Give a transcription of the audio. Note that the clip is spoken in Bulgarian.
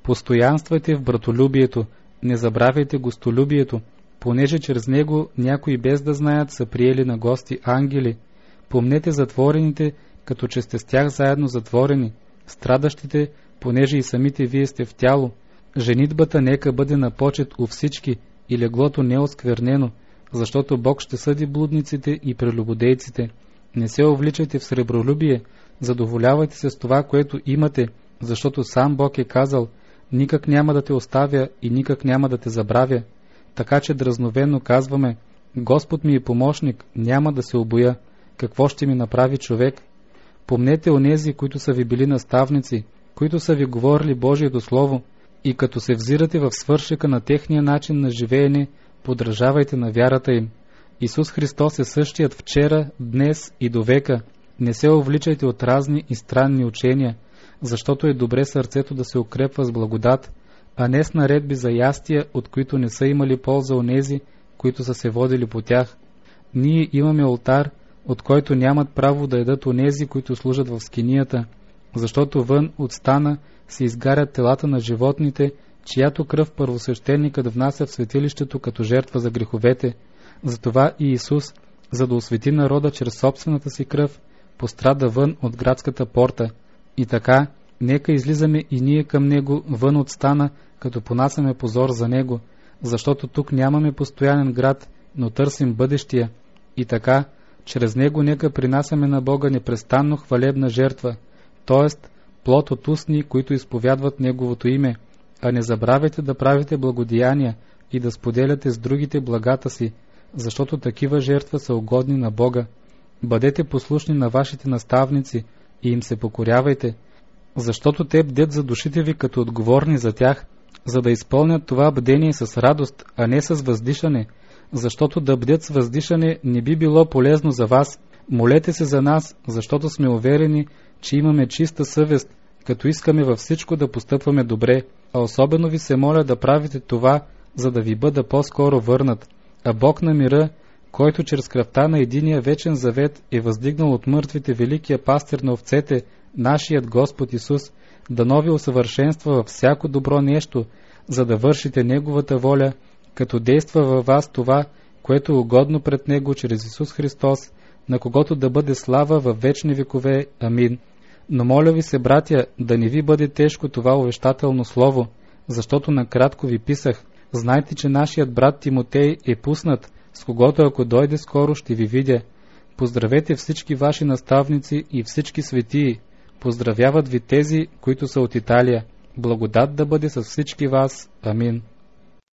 Постоянствайте в братолюбието, не забравяйте гостолюбието, понеже чрез него някои без да знаят са приели на гости ангели. Помнете затворените, като че сте с тях заедно затворени, страдащите, понеже и самите вие сте в тяло. Женитбата нека бъде на почет у всички и леглото неосквернено, защото Бог ще съди блудниците и прелюбодейците. Не се увличайте в сребролюбие, задоволявайте се с това, което имате, защото сам Бог е казал: никак няма да те оставя и никак няма да те забравя. Така че дразновено казваме: Господ ми е помощник, няма да се обоя. Какво ще ми направи човек? Помнете онези, които са ви били наставници, които са ви говорили Божието Слово, и като се взирате в свършека на техния начин на живеене, подражавайте на вярата им. Исус Христос е същият вчера, днес и до века. Не се увличайте от разни и странни учения, защото е добре сърцето да се укрепва с благодат, а не с наредби за ястия, от които не са имали полза онези, които са се водили по тях. Ние имаме олтар, от който нямат право да ядат онези, които служат в скинията, защото вън от стана се изгарят телата на животните, чиято кръв първосвещеникът внася в светилището като жертва за греховете. Затова и Исус, за да освети народа чрез собствената си кръв, пострада вън от градската порта. И така, нека излизаме и ние към Него вън от стана, като понасяме позор за Него, защото тук нямаме постоянен град, но търсим бъдещия. И така, чрез Него нека принасяме на Бога непрестанно хвалебна жертва, т.е. плод от устни, които изповядват Неговото име, а не забравяйте да правите благодеяния и да споделяте с другите благата си, защото такива жертва са угодни на Бога. Бъдете послушни на вашите наставници и им се покорявайте, защото те бдят за душите ви като отговорни за тях, за да изпълнят това бдение с радост, а не с въздишане, защото да бдят с въздишане не би било полезно за вас. Молете се за нас, защото сме уверени, че имаме чиста съвест, като искаме във всичко да постъпваме добре, а особено ви се моля да правите това, за да ви бъда по-скоро върнат. А Бог на мира, който чрез кръвта на единия вечен завет е въздигнал от мъртвите великия пастир на овцете, нашият Господ Исус, да нови усъвършенства във всяко добро нещо, за да вършите Неговата воля, като действа във вас това, което е угодно пред Него чрез Исус Христос, на когото да бъде слава във вечни векове. Амин. Но моля ви се, братя, да не ви бъде тежко това увещателно слово, защото накратко ви писах. Знайте, че нашият брат Тимотей е пуснат, с когото ако дойде скоро ще ви видя. Поздравете всички ваши наставници и всички светии. Поздравяват ви тези, които са от Италия. Благодат да бъде с всички вас. Амин.